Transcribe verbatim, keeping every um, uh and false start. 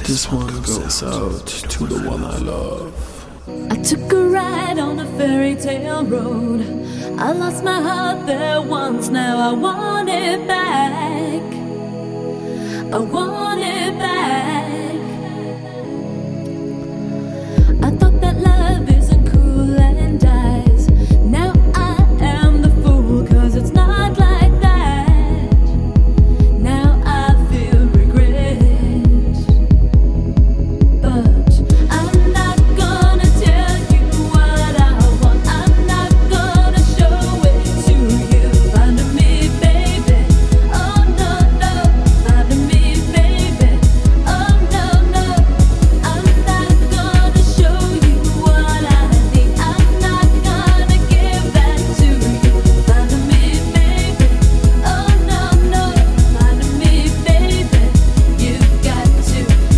This one goes out to the one I love. I took a ride on a fairy tale road. I lost my heart there once, now I want it back. I want it